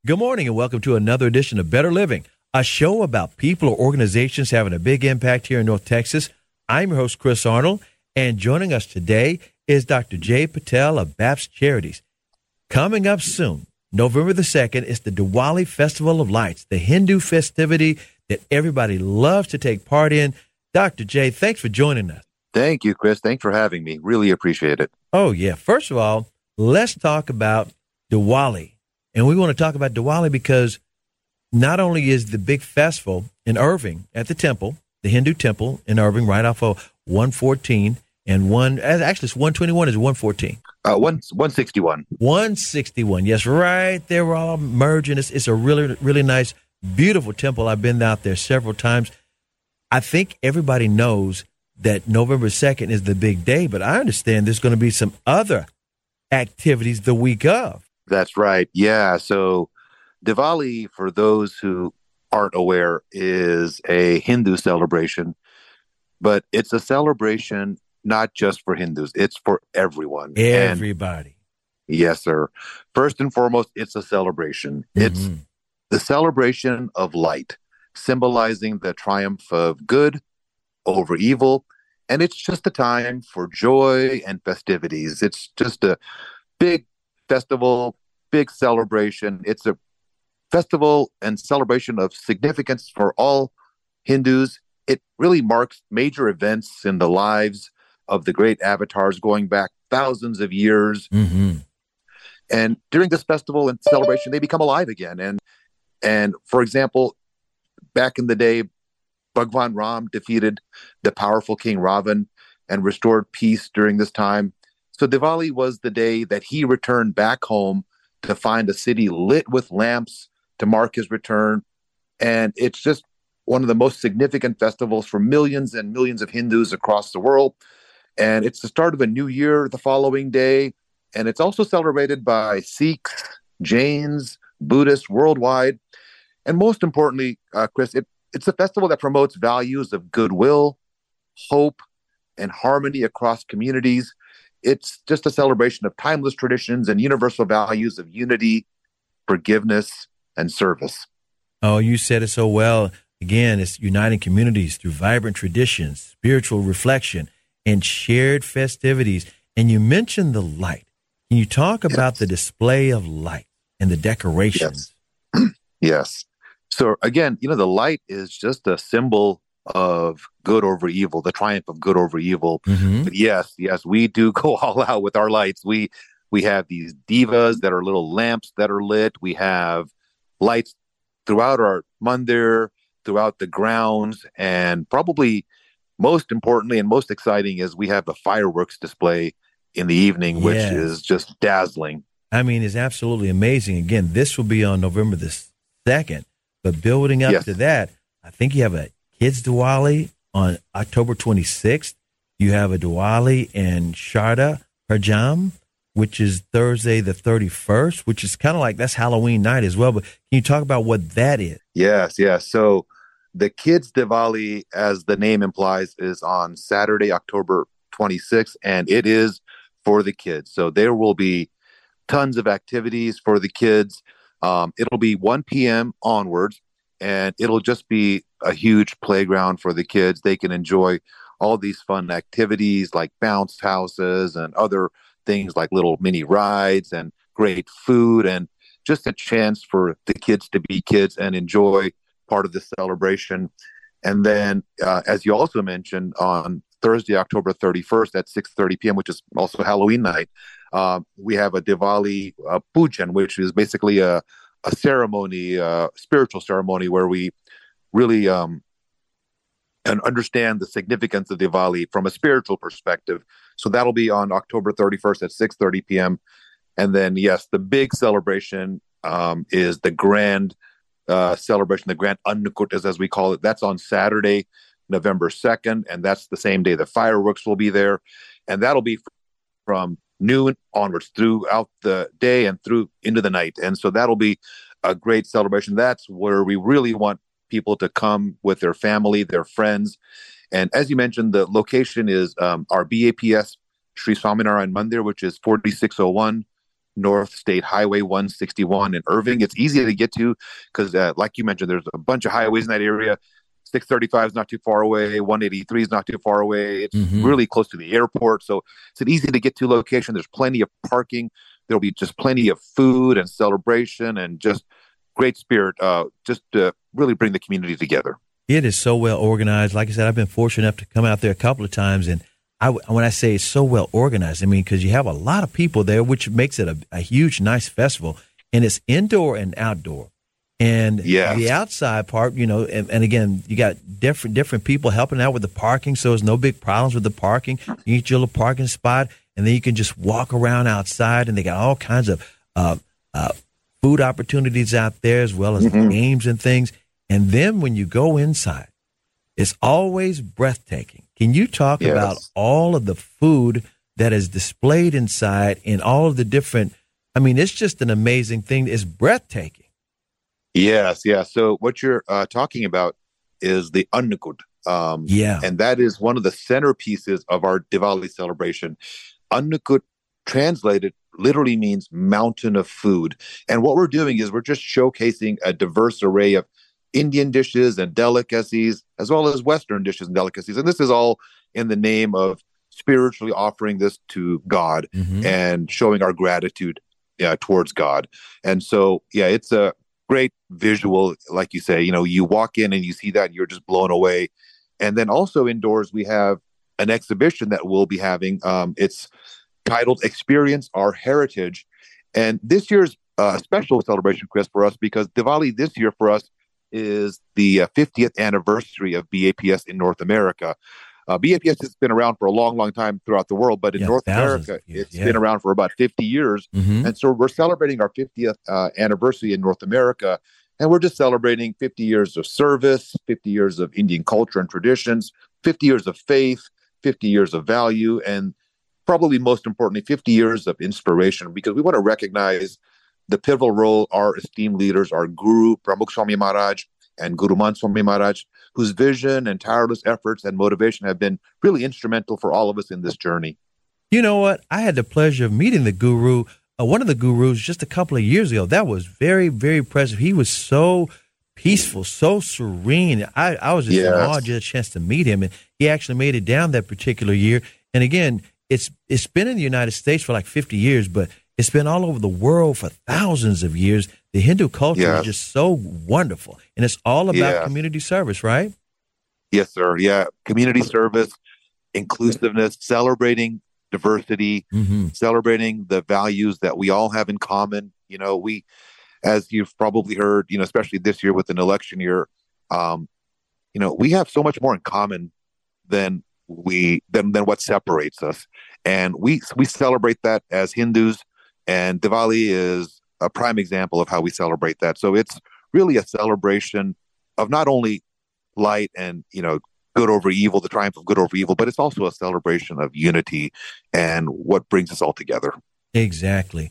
Good morning and welcome to another edition of Better Living, a show about people or organizations having a big impact here in North Texas. I'm your host, Chris Arnold, and joining us today is Dr. Jay Patel of BAPS Charities. Coming up soon, November the 2nd, is the Diwali Festival of Lights, the Hindu festivity that everybody loves to take part in. Dr. Jay, thanks for joining us. Thank you, Chris. Thanks for having me. Really appreciate it. Oh, yeah. First of all, let's talk about Diwali. And we want to talk about Diwali because not only is the big festival in Irving at the temple, the Hindu temple in Irving, right off of 114 and it's 121 is 114. 161. 161. Yes, right there. We're all merging. It's a really, really nice, beautiful temple. I've been out there several times. I think everybody knows that November 2nd is the big day, but I understand there's going to be some other activities the week of. That's right. Yeah. So Diwali, for those who aren't aware, is a Hindu celebration, but it's a celebration not just for Hindus. It's for everyone. Everybody. And, yes, sir. First and foremost, it's a celebration. Mm-hmm. It's the celebration of light, symbolizing the triumph of good over evil. And it's just a time for joy and festivities. It's just a big festival, big celebration. It's a festival and celebration of significance for all Hindus. It really marks major events in the lives of the great avatars going back thousands of years. Mm-hmm. And during this festival and celebration, they become alive again. And for example, back in the day, Bhagwan Ram defeated the powerful King Ravan and restored peace during this time. So Diwali was the day that he returned back home to find a city lit with lamps to mark his return. And it's just one of the most significant festivals for millions and millions of Hindus across the world. And it's the start of a new year the following day. And it's also celebrated by Sikhs, Jains, Buddhists worldwide. And most importantly, Chris, it's a festival that promotes values of goodwill, hope, and harmony across communities. It's just a celebration of timeless traditions and universal values of unity, forgiveness, and service. Oh, you said it so well. Again, it's uniting communities through vibrant traditions, spiritual reflection, and shared festivities. And you mentioned the light. Can you talk about the display of light and the decorations? Yes. Yes. So again, the light is just a symbol of good over evil, the triumph of good over evil. Mm-hmm. But yes, we do go all out with our lights. We have these divas that are little lamps that are lit. We have lights throughout our mandir, throughout the grounds, and probably most importantly and most exciting is we have a fireworks display in the evening, which is just dazzling. I mean, it's absolutely amazing. Again, this will be on November the 2nd, but building up to that, I think you have a Kids Diwali on October 26th. You have a Diwali in Sharda Pajam, which is Thursday the 31st, which is kind of like that's Halloween night as well. But can you talk about what that is? Yes. So the Kids Diwali, as the name implies, is on Saturday, October 26th, and it is for the kids. So there will be tons of activities for the kids. It'll be 1 p.m. onwards, and it'll just be a huge playground for the kids. They can enjoy all these fun activities like bounce houses and other things like little mini rides and great food, and just a chance for the kids to be kids and enjoy part of the celebration. And then, as you also mentioned, on Thursday, October 31st at 6:30 p.m., which is also Halloween night, we have a Diwali Pujan, which is basically a ceremony, spiritual ceremony, where we really and understand the significance of Diwali from a spiritual perspective. So that'll be on October 31st at 6:30 p.m. And then, yes, the big celebration is the grand celebration, the Grand Annakut, as we call it. That's on Saturday, November 2nd, and that's the same day the fireworks will be there. And that'll be from noon onwards throughout the day and through into the night. And so that'll be a great celebration. That's where we really want people to come with their family, their friends. And as you mentioned, the location is our BAPS Sri Swaminarayan Mandir, which is 4601 North State Highway 161 in Irving. It's easy to get to because, like you mentioned, there's a bunch of highways in that area. 635 is not too far away. 183 is not too far away. It's really close to the airport. So it's an easy to get to location. There's plenty of parking. There'll be just plenty of food and celebration and just great spirit, just to really bring the community together. It is so well organized. Like I said, I've been fortunate enough to come out there a couple of times, and when I say it's so well organized, I mean because you have a lot of people there, which makes it a huge, nice festival, and it's indoor and outdoor. And the outside part, and again, you got different people helping out with the parking, so there's no big problems with the parking. You get your little parking spot, and then you can just walk around outside, and they got all kinds of food opportunities out there as well as games and things. And then when you go inside, it's always breathtaking. Can you talk about all of the food that is displayed inside and all of the different, I mean, it's just an amazing thing. It's breathtaking. Yes, yeah. So what you're talking about is the Annakut. And that is one of the centerpieces of our Diwali celebration. Annakut translated literally means mountain of food. And what we're doing is we're just showcasing a diverse array of Indian dishes and delicacies, as well as Western dishes and delicacies. And this is all in the name of spiritually offering this to God and showing our gratitude towards God. And so, it's a great visual, like you say, you walk in and you see that and you're just blown away. And then also indoors, we have an exhibition that we'll be having. It's titled Experience Our Heritage. And this year's a special celebration, Chris, for us, because Diwali this year for us is the 50th anniversary of BAPS in North America. BAPS has been around for a long, long time throughout the world, but in North America, it's been around for about 50 years. And so we're celebrating our 50th anniversary in North America, and we're just celebrating 50 years of service, 50 years of Indian culture and traditions, 50 years of faith, 50 years of value, and probably most importantly, 50 years of inspiration, because we want to recognize the pivotal role our esteemed leaders, our Guru Pramukh Swami Maharaj and Guru Man Swami Maharaj, whose vision and tireless efforts and motivation have been really instrumental for all of us in this journey. You know what? I had the pleasure of meeting the Guru, one of the Gurus, just a couple of years ago. That was very, very impressive. He was so peaceful, so serene. I was just in awe, just a chance to meet him, and he actually made it down that particular year. And again, it's been in the United States for like 50 years, but it's been all over the world for thousands of years. The Hindu culture is just so wonderful. And it's all about community service, right? Yes, sir. Yeah. Community service, inclusiveness, celebrating diversity, celebrating the values that we all have in common. We, as you've probably heard, especially this year with an election year, we have so much more in common than what separates us. And we celebrate that as Hindus. And Diwali is a prime example of how we celebrate that. So it's really a celebration of not only light and, good over evil, the triumph of good over evil, but it's also a celebration of unity and what brings us all together. Exactly.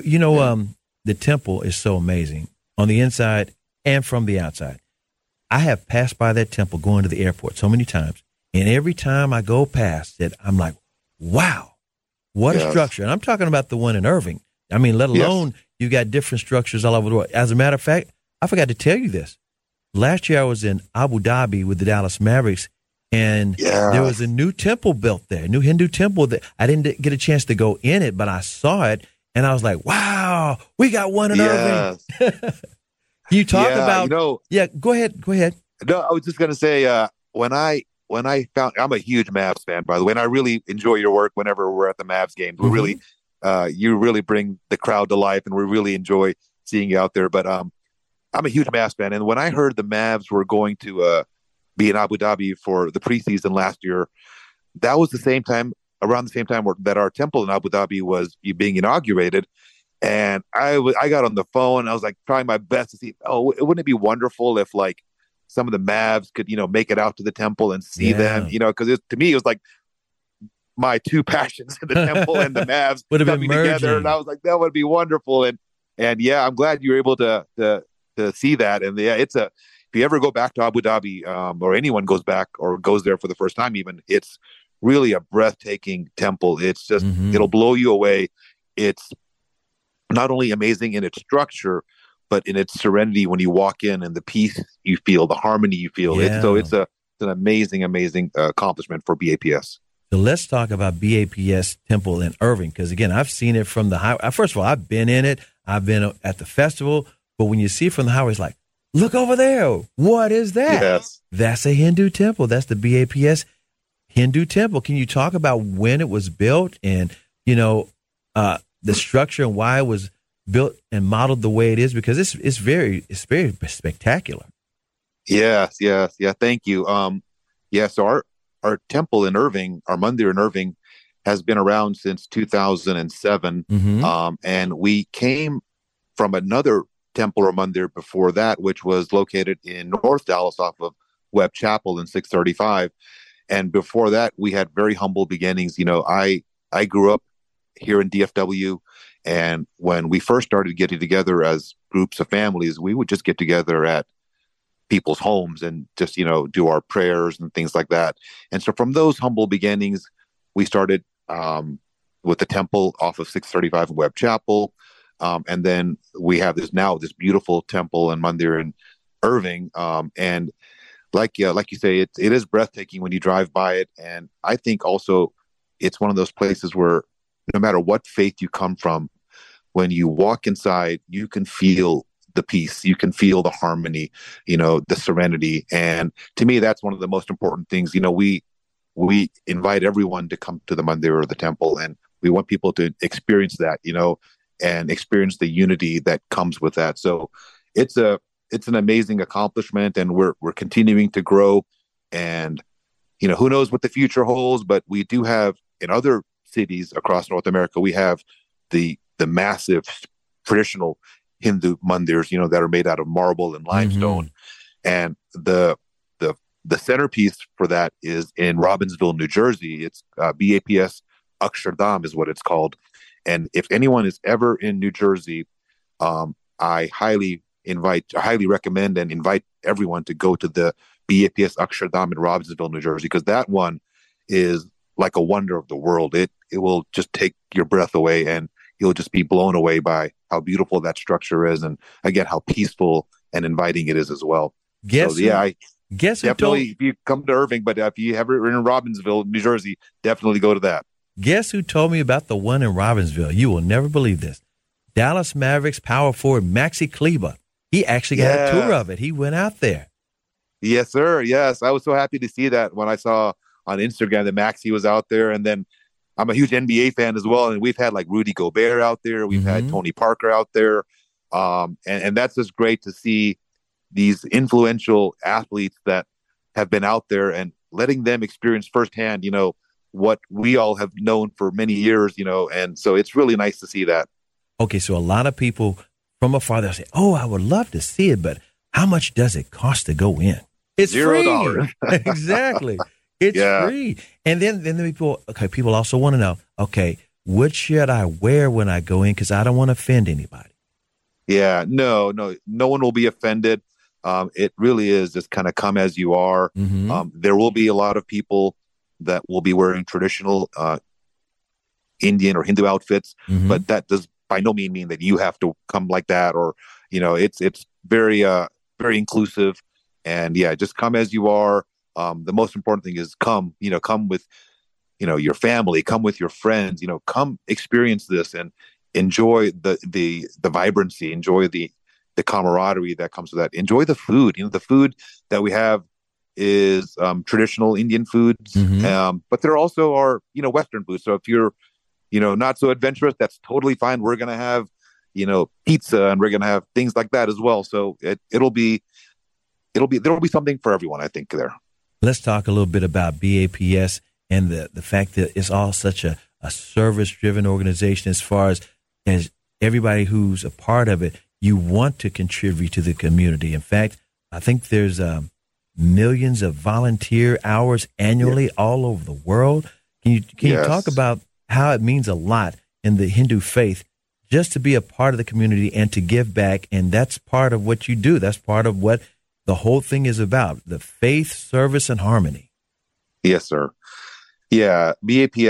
The temple is so amazing on the inside and from the outside. I have passed by that temple going to the airport so many times. And every time I go past it, I'm like, wow, what a structure. And I'm talking about the one in Irving. I mean, let alone you got different structures all over the world. As a matter of fact, I forgot to tell you this. Last year I was in Abu Dhabi with the Dallas Mavericks, and there was a new temple built there, a new Hindu temple that I didn't get a chance to go in it, but I saw it, and I was like, wow, we got one in Irving. You talk about, go ahead. No, I was just going to say, when I found, I'm a huge Mavs fan, by the way, and I really enjoy your work whenever we're at the Mavs games. We really, you really bring the crowd to life, and we really enjoy seeing you out there. But I'm a huge Mavs fan, and when I heard the Mavs were going to be in Abu Dhabi for the preseason last year, that was around the same time that our temple in Abu Dhabi was being inaugurated. And I got on the phone. I was like trying my best to see, wouldn't it be wonderful if like some of the Mavs could, make it out to the temple and see them, because to me, it was like my two passions in the temple and the Mavs coming together. And I was like, that would be wonderful. And I'm glad you were able to see that. And if you ever go back to Abu Dhabi, or anyone goes back or goes there for the first time, even, it's really a breathtaking temple. It's just, it'll blow you away. It's not only amazing in its structure, but in its serenity when you walk in, and the peace you feel, the harmony you feel. Yeah. It's an amazing accomplishment for BAPS. So let's talk about BAPS Temple in Irving, because again, I've seen it from the highway. First of all, I've been in it. I've been at the festival, but when you see it from the highway, it's like, look over there. What is that? Yes. That's a Hindu temple. That's the BAPS Hindu temple. Can you talk about when it was built and, the structure and why it was built and modeled the way it is? Because it's very spectacular. Yes. Thank you. So our temple in Irving, our mandir in Irving, has been around since 2007. Mm-hmm. And we came from another temple or mandir before that, which was located in North Dallas off of Webb Chapel in 635. And before that, we had very humble beginnings. I grew up here in DFW. And when we first started getting together as groups of families, we would just get together at people's homes and just, do our prayers and things like that. And so from those humble beginnings, we started with the temple off of 635 in Webb Chapel. And then we have this beautiful temple and mandir in Irving. And like you say, it is breathtaking when you drive by it. And I think also it's one of those places where no matter what faith you come from, when you walk inside, you can feel the peace, you can feel the harmony, the serenity. And to me, that's one of the most important things. We invite everyone to come to the mandir or the temple, and we want people to experience that, and experience the unity that comes with that. So it's an amazing accomplishment, and we're continuing to grow. And, who knows what the future holds, but we do have in other cities across North America, we have the massive traditional Hindu mandirs, that are made out of marble and limestone. Mm-hmm. And the centerpiece for that is in Robbinsville, New Jersey. It's BAPS Akshardham is what it's called. And if anyone is ever in New Jersey, I highly recommend and invite everyone to go to the BAPS Akshardham in Robbinsville, New Jersey, because that one is like a wonder of the world. It will just take your breath away, and you'll just be blown away by how beautiful that structure is, and again, how peaceful and inviting it is as well. Guess definitely, if you come to Irving, but if you ever in Robbinsville, New Jersey, definitely go to that. Guess who told me about the one in Robbinsville? You will never believe this. Dallas Mavericks power forward Maxi Kleber. He actually got a tour of it. He went out there. Yes, sir. Yes, I was so happy to see that when I saw on Instagram that Maxi was out there. And then I'm a huge NBA fan as well, and we've had like Rudy Gobert out there. We've had Tony Parker out there. And that's just great to see these influential athletes that have been out there and letting them experience firsthand, what we all have known for many years, and so it's really nice to see that. Okay, so a lot of people from afar, they'll say, oh, I would love to see it, but how much does it cost to go in? It's $0. Exactly. It's free. And then people also want to know, okay, what should I wear when I go in? Because I don't want to offend anybody. Yeah, no one will be offended. It really is just kind of come as you are. Mm-hmm. There will be a lot of people that will be wearing traditional Indian or Hindu outfits, but that does by no means mean that you have to come like that, or it's very very inclusive, and just come as you are. The most important thing is come with your family, come with your friends, come experience this and enjoy the vibrancy, enjoy the camaraderie that comes with that, enjoy the food. The food that we have is traditional Indian foods, but there also are Western foods. So if you're not so adventurous, that's totally fine. We're gonna have pizza, and we're gonna have things like that as well. So there'll be something for everyone, I think, there. Let's talk a little bit about BAPS and the fact that it's all such a service-driven organization. As far as everybody who's a part of it, you want to contribute to the community. In fact, I think there's millions of volunteer hours annually all over the world. Can you talk about how it means a lot in the Hindu faith just to be a part of the community and to give back? And that's part of what you do. That's part of what the whole thing is about, the faith, service, and harmony. Yes, sir. Yeah, BAPS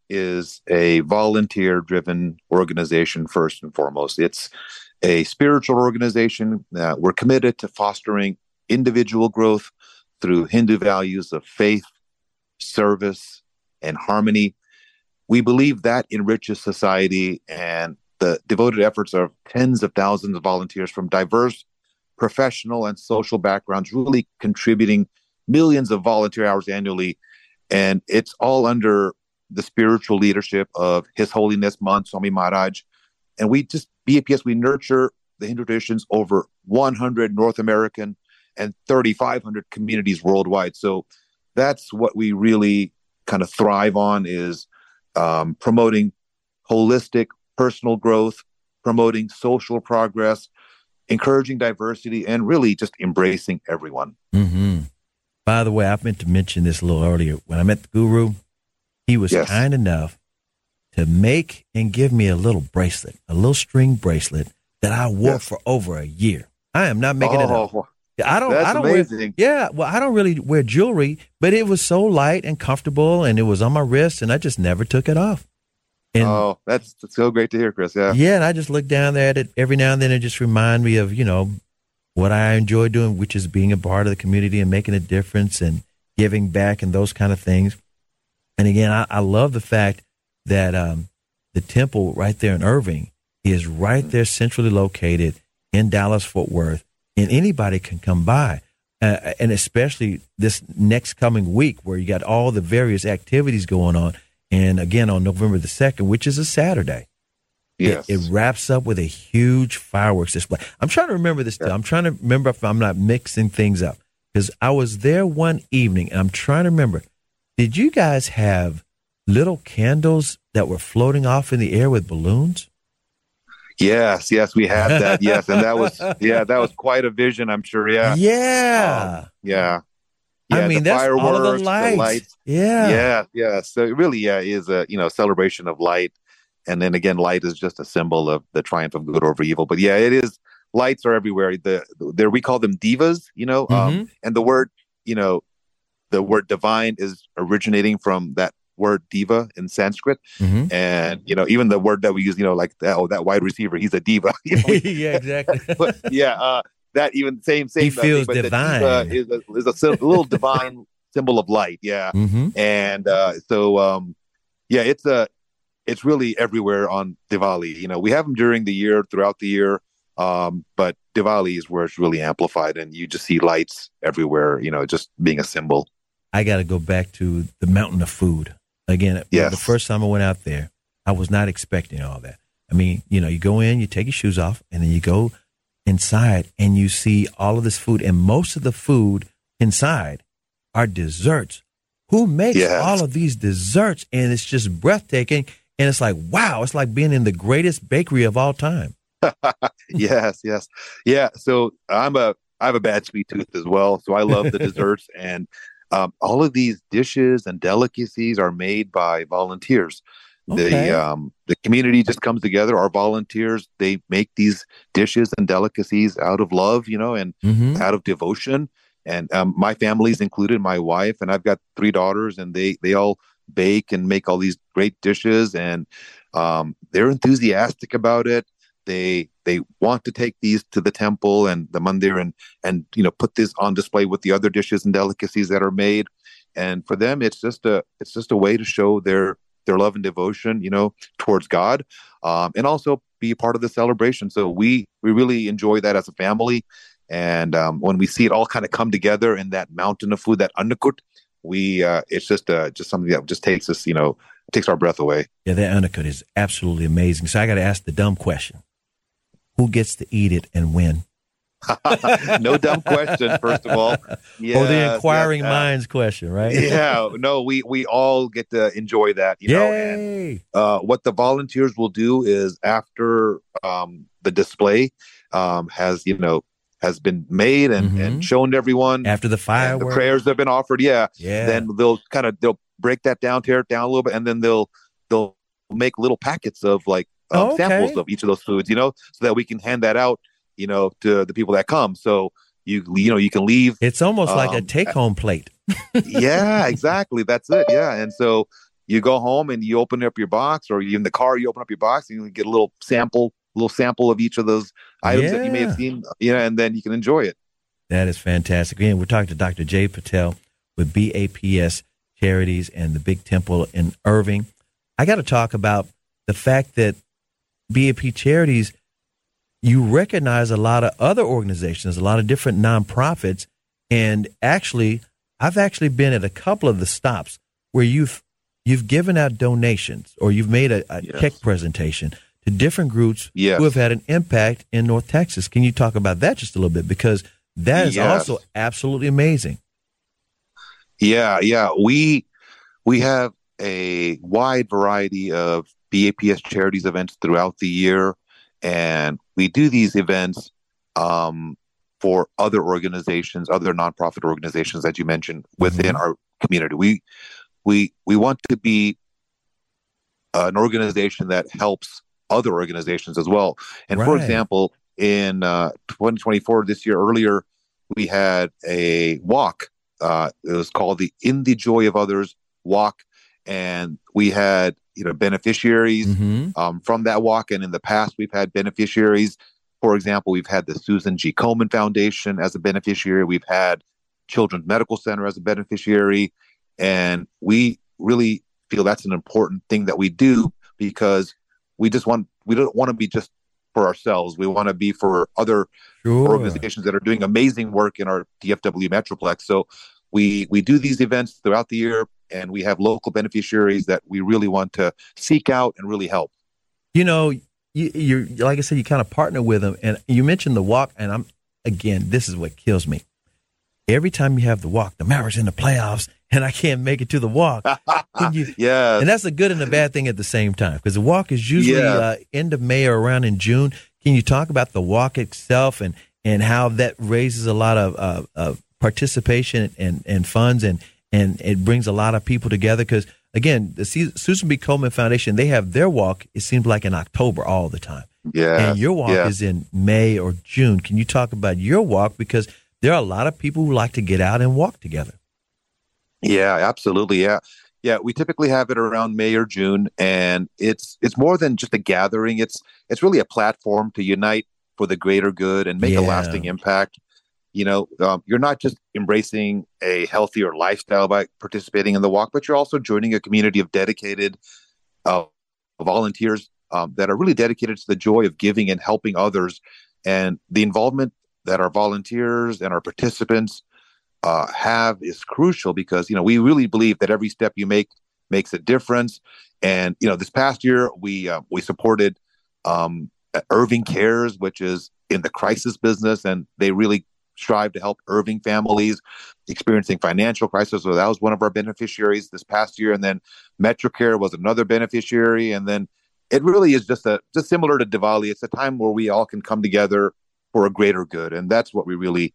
is a volunteer-driven organization first and foremost. It's a spiritual organization. We're committed to fostering individual growth through Hindu values of faith, service, and harmony. We believe that enriches society, and the devoted efforts of tens of thousands of volunteers from diverse professional and social backgrounds, really contributing millions of volunteer hours annually. And it's all under the spiritual leadership of His Holiness Mahant Swami Maharaj. And BAPS, we nurture the Hindu traditions over 100 North American and 3,500 communities worldwide. So that's what we really kind of thrive on, is promoting holistic personal growth, promoting social progress, encouraging diversity, and really just embracing everyone. Mm-hmm. By the way, I meant to mention this a little earlier. When I met the guru, he was kind enough to make and give me a little bracelet, a little string bracelet that I wore for over a year. I am not making it up. I don't amazing. I don't really wear jewelry, but it was so light and comfortable, and it was on my wrist, and I just never took it off. And, that's so great to hear, Chris. Yeah. Yeah, and I just look down there at it every now and then and just remind me of, what I enjoy doing, which is being a part of the community and making a difference and giving back and those kind of things. And again, I love the fact that the temple right there in Irving is right there centrally located in Dallas-Fort Worth, and anybody can come by. And especially this next coming week where you got all the various activities going on. And again, on November the 2nd, which is a Saturday, it wraps up with a huge fireworks display. I'm trying to remember this. I'm trying to remember if I'm not mixing things up, because I was there one evening and I'm trying to remember. Did you guys have little candles that were floating off in the air with balloons? Yes, we had that. Yes, and that was quite a vision, I'm sure. Yeah. I mean, the that's fireworks, all of the lights. Yeah. So it really, is a celebration of light, and then again, light is just a symbol of the triumph of good over evil. But yeah, it is. Lights are everywhere. We call them divas, and the word, the word divine is originating from that word diva in Sanskrit, and even the word that we use, like that wide receiver, he's a diva. Yeah, exactly. But that even same. He feels but divine. The diva is a little divine symbol of light. Yeah, and it's really everywhere on Diwali. We have them during the year, throughout the year, but Diwali is where it's really amplified, and you just see lights everywhere. Just being a symbol. I got to go back to the mountain of food. Again, the first time I went out there, I was not expecting all that. I mean, you go in, you take your shoes off, and then you go inside and you see all of this food. And most of the food inside are desserts. Who makes all of these desserts? And it's just breathtaking. And it's like, wow, it's like being in the greatest bakery of all time. Yes. Yeah. So I have a bad sweet tooth as well. So I love the desserts, and all of these dishes and delicacies are made by volunteers. Okay. The community just comes together. Our volunteers, they make these dishes and delicacies out of love, and out of devotion. And my family's included, my wife, and I've got 3 daughters, and they all bake and make all these great dishes, and they're enthusiastic about it. They want to take these to the temple and the mandir and put this on display with the other dishes and delicacies that are made. And for them, it's just a way to show their love and devotion, towards God, and also be a part of the celebration. So we really enjoy that as a family. And when we see it all kind of come together in that mountain of food, that annakut, it's just something that just takes us, takes our breath away. Yeah, that annakut is absolutely amazing. So I got to ask the dumb question: who gets to eat it and when? No dumb question, first of all. Or the inquiring minds question, right? Yeah, no, we all get to enjoy that, Yay! And what the volunteers will do is after the display has been made and shown to everyone, after the fireworks, the prayers have been offered, then they'll break that down, tear it down a little bit, and then they'll make little packets of samples of each of those foods, so that we can hand that out, to the people that come. So you can leave. It's almost like a take-home plate. Yeah, exactly. That's it. Yeah. And so, you go home and you open up your box, or you in the car, you open up your box and you get a little sample of each of those items that you may have Yeah, seen, and then you can enjoy it. that is fantastic. Again, we're talking to Dr. Jay Patel with BAPS Charities and the Big Temple in Irving. I got to talk about the fact that BAP Charities, you recognize a lot of other organizations, a lot of different nonprofits, and I've actually been at a couple of the stops where you've given out donations, or you've made a Yes. check presentation to different groups Yes. who have had an impact in North Texas. Can you talk about that just a little bit? Because that is Yes. also absolutely amazing. Yeah. We have a wide variety of BAPS charities events throughout the year, and we do these events for other organizations, other nonprofit organizations that you mentioned within our community. We want to be an organization that helps other organizations as well. And for Right. example, in 2024, this year earlier, we had a walk. It was called the In the Joy of Others walk, and we had beneficiaries from that walk. And in the past, we've had beneficiaries. For example, we've had the Susan G. Komen Foundation as a beneficiary. We've had Children's Medical Center as a beneficiary, and we really feel that's an important thing that we do, because we don't want to be just for ourselves. We want to be for other Sure. organizations that are doing amazing work in our DFW Metroplex. So we do these events throughout the year, and we have local beneficiaries that we really want to seek out and really help. You're like I said, you kind of partner with them, and you mentioned the walk, and this is what kills me. Every time you have the walk, the Mavericks in the playoffs, and I can't make it to the walk. Yes. And that's a good and a bad thing at the same time, because the walk is usually end of May or around in June. Can you talk about the walk itself and how that raises a lot of participation and funds, and it brings a lot of people together? Because again, the Susan B. Komen Foundation, they have their walk, it seems like in October all the time. Yeah. And your walk is in May or June. Can you talk about your walk? Because there are a lot of people who like to get out and walk together. Yeah, absolutely. Yeah. We typically have it around May or June, and it's more than just a gathering. It's really a platform to unite for the greater good and make a lasting impact. You're not just embracing a healthier lifestyle by participating in the walk, but you're also joining a community of dedicated volunteers that are really dedicated to the joy of giving and helping others. And the involvement that our volunteers and our participants have is crucial, because we really believe that every step you make makes a difference. And this past year we supported Irving Cares, which is in the crisis business, and they really strive to help Irving families experiencing financial crisis. So that was one of our beneficiaries this past year. And then MetroCare was another beneficiary. And then it really is just similar to Diwali. It's a time where we all can come together for a greater good. And that's what we really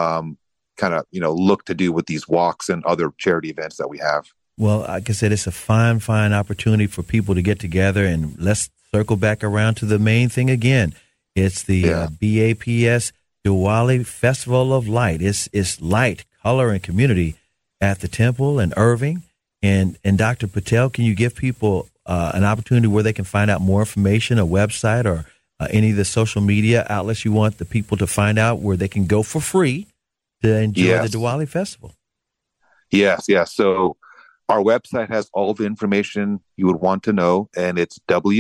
look to do with these walks and other charity events that we have. Well, like I said, it's a fine opportunity for people to get together. And let's circle back around to the main thing again. It's the BAPS Diwali Festival of Light. It's light, color, and community at the Temple in Irving. And Dr. Patel, can you give people an opportunity where they can find out more information, a website, or any of the social media outlets you want the people to find out where they can go for free to enjoy the Diwali Festival? Yes. So our website has all the information you would want to know, and it's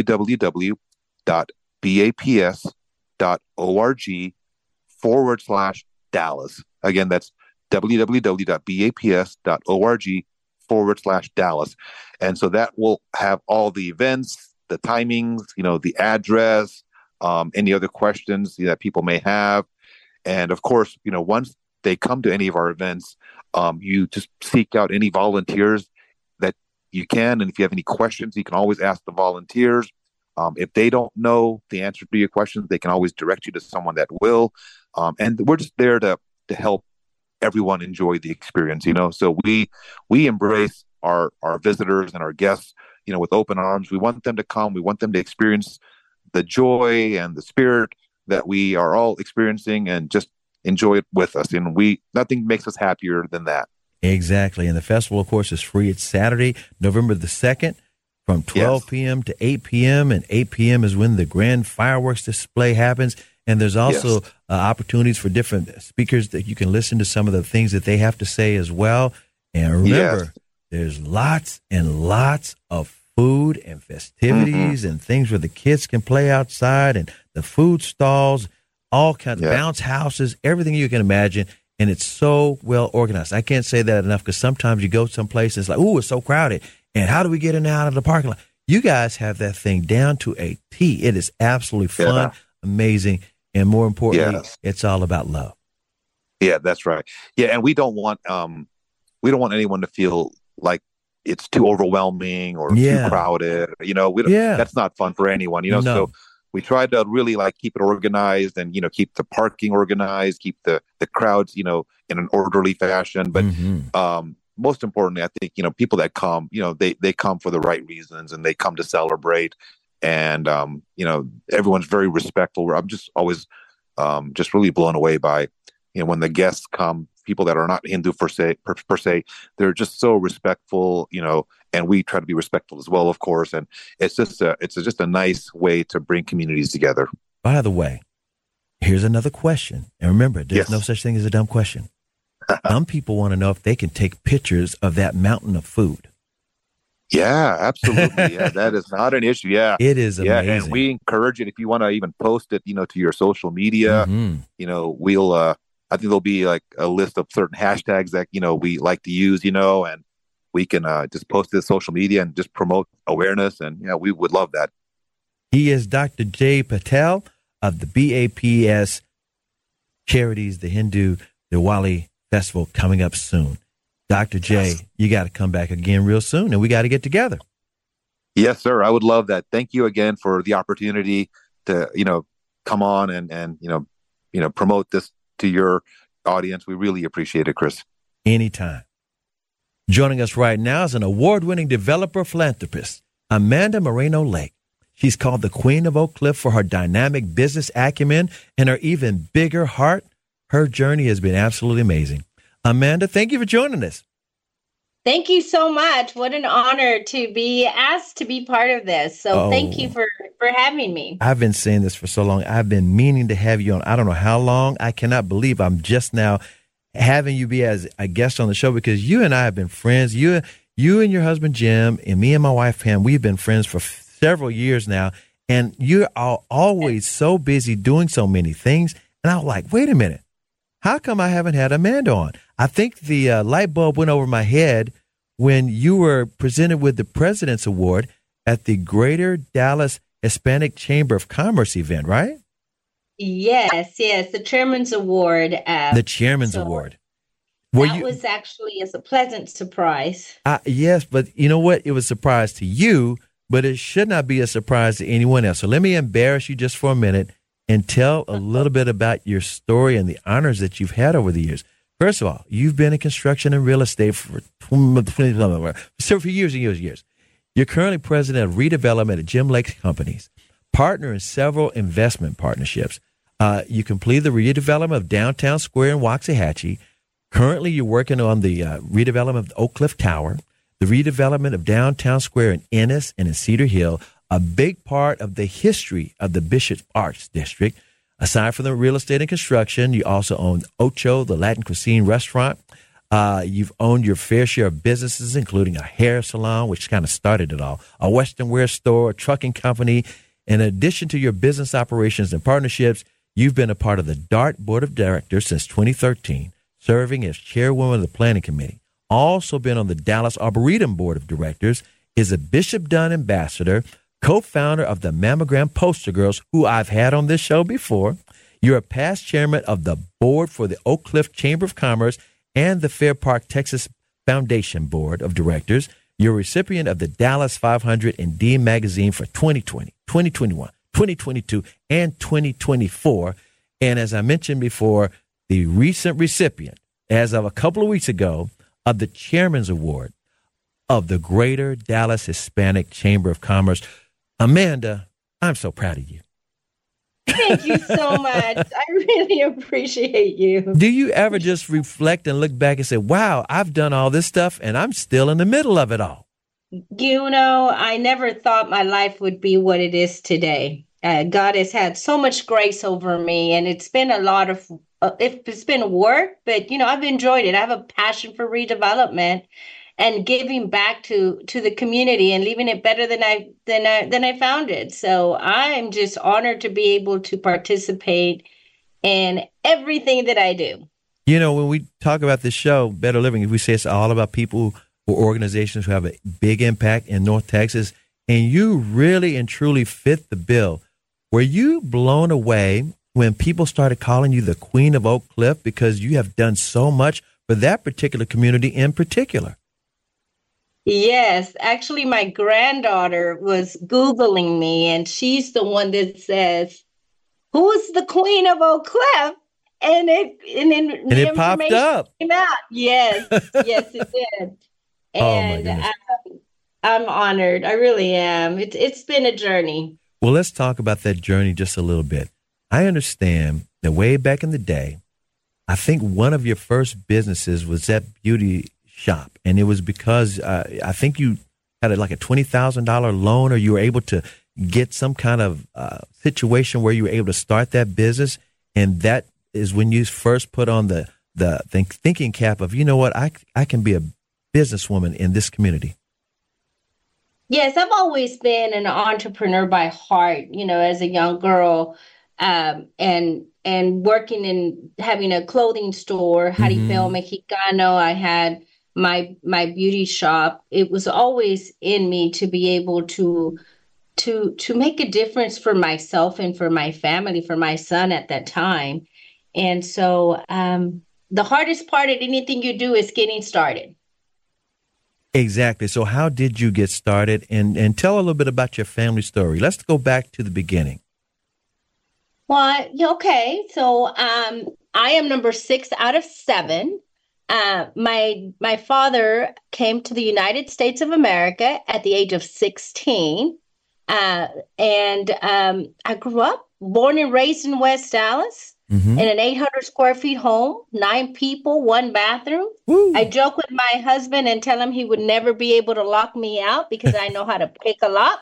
www.baps.org/Dallas. Again, that's www.baps.org/Dallas. And so that will have all the events, the timings, the address, any other questions that people may have. And of course, once they come to any of our events, you just seek out any volunteers that you can. And if you have any questions, you can always ask the volunteers. If they don't know the answer to your questions, they can always direct you to someone that will. And we're just there to help everyone enjoy the experience, So we embrace our visitors and our guests, with open arms. We want them to come. We want them to experience the joy and the spirit that we are all experiencing, and just enjoy it with us. And nothing makes us happier than that. Exactly. And the festival, of course, is free. It's Saturday, November the 2nd from 12 p.m. to 8 p.m. And 8 p.m. is when the grand fireworks display happens. And there's also opportunities for different speakers that you can listen to some of the things that they have to say as well. And remember, there's lots and lots of food and festivities and things where the kids can play outside, and the food stalls, all kinds of bounce houses, everything you can imagine. And it's so well organized. I can't say that enough, because sometimes you go someplace and it's like, ooh, it's so crowded. And how do we get in and out of the parking lot? You guys have that thing down to a T. It is absolutely fun, amazing, and more importantly, it's all about love. Yeah, that's right. Yeah, and we don't want anyone to feel like it's too overwhelming or too crowded. You know, that's not fun for anyone. You know, so we try to really keep it organized, and keep the parking organized, keep the crowds in an orderly fashion. But most importantly, I think people that come, they come for the right reasons, and they come to celebrate. And everyone's very respectful. I'm just always just really blown away by when the guests come, people that are not Hindu per se, they're just so respectful, and we try to be respectful as well, of course. And it's just a nice way to bring communities together. By the way, here's another question. And remember, there's no such thing as a dumb question. Some people want to know if they can take pictures of that mountain of food. Yeah, absolutely. Yeah, that is not an issue. Yeah, it is amazing. And we encourage it. If you want to even post it, to your social media, we'll, I think there'll be like a list of certain hashtags that, we like to use, and we can just post it to social media and just promote awareness. And, we would love that. He is Dr. Jay Patel of the BAPS Charities, the Hindu Diwali Festival, coming up soon. Dr. Jay, you got to come back again real soon, and we got to get together. Yes, sir. I would love that. Thank you again for the opportunity to, come on and promote this to your audience. We really appreciate it, Chris. Anytime. Joining us right now is an award-winning developer philanthropist, Amanda Moreno Lake. She's called the Queen of Oak Cliff for her dynamic business acumen and her even bigger heart. Her journey has been absolutely amazing. Amanda, thank you for joining us. Thank you so much. What an honor to be asked to be part of this. So thank you for having me. I've been saying this for so long. I've been meaning to have you on. I don't know how long. I cannot believe I'm just now having you be as a guest on the show, because you and I have been friends. You and your husband, Jim, and me and my wife, Pam, we've been friends for several years now. And you are always so busy doing so many things. And I was like, wait a minute. How come I haven't had Amanda on? I think the light bulb went over my head when you were presented with the President's Award at the Greater Dallas Hispanic Chamber of Commerce event, right? Yes, the Chairman's Award. The Chairman's Award. Was actually a pleasant surprise. Yes, but you know what? It was a surprise to you, but it should not be a surprise to anyone else. So let me embarrass you just for a minute and tell a little bit about your story and the honors that you've had over the years. First of all, you've been in construction and real estate for several years and years. You're currently president of redevelopment at Jim Lake Companies, partner in several investment partnerships. You completed the redevelopment of Downtown Square in Waxahachie. Currently, you're working on the redevelopment of the Oak Cliff Tower, the redevelopment of Downtown Square in Ennis and in Cedar Hill, a big part of the history of the Bishop Arts District. Aside from the real estate and construction, you also own Ocho, the Latin cuisine restaurant. You've owned your fair share of businesses, including a hair salon, which kind of started it all, a Western wear store, a trucking company. In addition to your business operations and partnerships, you've been a part of the DART Board of Directors since 2013, serving as chairwoman of the Planning Committee. Also been on the Dallas Arboretum Board of Directors, is a Bishop Dunn ambassador, co-founder of the Mammogram Poster Girls, who I've had on this show before. You're a past chairman of the board for the Oak Cliff Chamber of Commerce and the Fair Park, Texas Foundation Board of Directors. You're a recipient of the Dallas 500 and D Magazine for 2020, 2021, 2022, and 2024. And as I mentioned before, the recent recipient, as of a couple of weeks ago, of the Chairman's Award of the Greater Dallas Hispanic Chamber of Commerce. Amanda, I'm so proud of you. Thank you so much. I really appreciate you. Do you ever just reflect and look back and say, wow, I've done all this stuff and I'm still in the middle of it all? I never thought my life would be what it is today. God has had so much grace over me, and it's been a lot of it's been work, but I've enjoyed it. I have a passion for redevelopment and giving back to the community and leaving it better than I found it. So I'm just honored to be able to participate in everything that I do. When we talk about this show, Better Living, we say it's all about people or organizations who have a big impact in North Texas, and you really and truly fit the bill. Were you blown away when people started calling you the Queen of Oak Cliff because you have done so much for that particular community in particular? Yes, actually, my granddaughter was Googling me, and she's the one that says, "Who's the Queen of Oak Cliff?" And it popped up. Came out. Yes, yes, it did. And I'm honored. I really am. It's been a journey. Well, let's talk about that journey just a little bit. I understand that way back in the day, I think one of your first businesses was that beauty shop. And it was because I think you had like a $20,000 loan, or you were able to get some kind of situation where you were able to start that business. And that is when you first put on the thinking cap of, you know what, I can be a businesswoman in this community. Yes, I've always been an entrepreneur by heart, as a young girl, and working in having a clothing store, Jaripeo Mexicano. I had my beauty shop. It was always in me to be able to make a difference for myself and for my family, for my son at that time. And so the hardest part of anything you do is getting started. Exactly. So how did you get started? And tell a little bit about your family story. Let's go back to the beginning. Well, okay. So I am number 6 out of 7. My father came to the United States of America at the age of 16. And I grew up, born and raised in West Dallas. In an 800 square feet home, 9 people, 1 bathroom. Woo. I joke with my husband and tell him he would never be able to lock me out because I know how to pick a lock.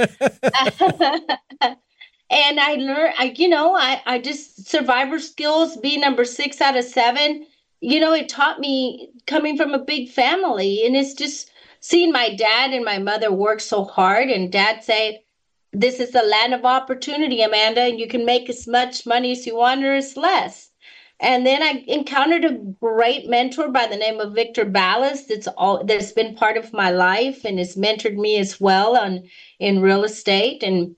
And I learned, I just survivor skills, being number 6 out of 7. It taught me coming from a big family, and it's just seeing my dad and my mother work so hard, and dad say, "This is the land of opportunity, Amanda, and you can make as much money as you want or as less." And then I encountered a great mentor by the name of Victor Ballas that's been part of my life and has mentored me as well in real estate. And,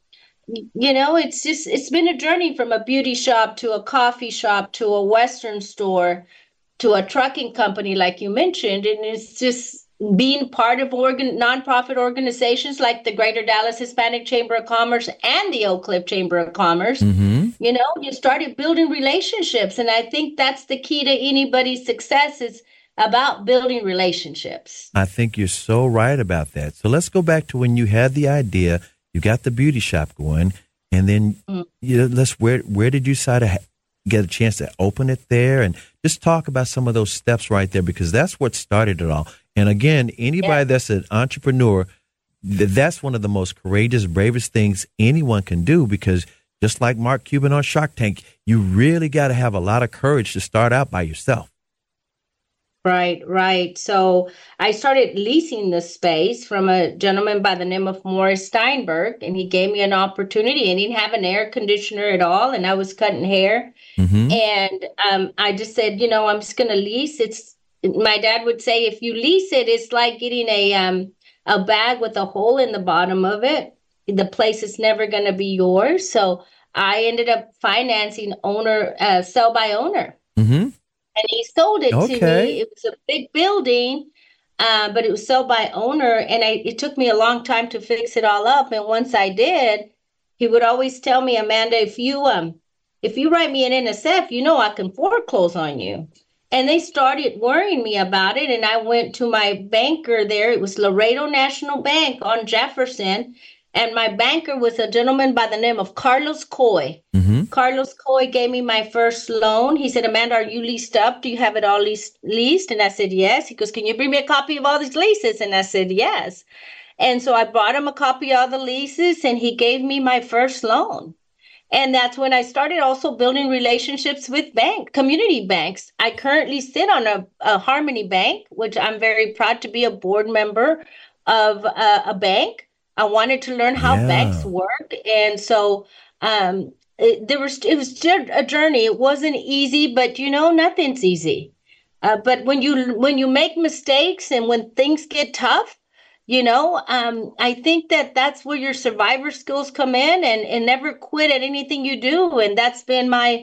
it's been a journey from a beauty shop to a coffee shop to a Western store to a trucking company, like you mentioned. And it's just being part of nonprofit organizations like the Greater Dallas Hispanic Chamber of Commerce and the Oak Cliff Chamber of Commerce. You started building relationships. And I think that's the key to anybody's success, is about building relationships. I think you're so right about that. So let's go back to when you had the idea, you got the beauty shop going, and then where did you decide to get a chance to open it there? And just talk about some of those steps right there, because that's what started it all. And again, anybody that's an entrepreneur, that's one of the most courageous, bravest things anyone can do, because just like Mark Cuban on Shark Tank, you really got to have a lot of courage to start out by yourself. Right. So I started leasing the space from a gentleman by the name of Morris Steinberg, and he gave me an opportunity, and he didn't have an air conditioner at all, and I was cutting hair. And I just said, I'm just going to lease. My dad would say, if you lease it, it's like getting a bag with a hole in the bottom of it. The place is never going to be yours. So I ended up financing sell by owner. And he sold it to me. It was a big building, but it was sold by owner. And it took me a long time to fix it all up. And once I did, he would always tell me, "Amanda, if you write me an NSF, I can foreclose on you." And they started worrying me about it. And I went to my banker there. It was Laredo National Bank on Jefferson. And my banker was a gentleman by the name of Carlos Coy. Mm-hmm. Carlos Coy gave me my first loan. He said, Amanda, are you leased up? Do you have it all leased? And I said, yes. He goes, can you bring me a copy of all these leases? And I said, yes. And so I brought him a copy of all the leases, and he gave me my first loan. And that's when I started also building relationships with community banks. I currently sit on a Harmony Bank, which I'm very proud to be a board member of a bank. I wanted to learn how banks work. And so it was just a journey. It wasn't easy, but nothing's easy. But when you make mistakes and when things get tough, I think that's where your survivor skills come in, and never quit at anything you do. And that's been my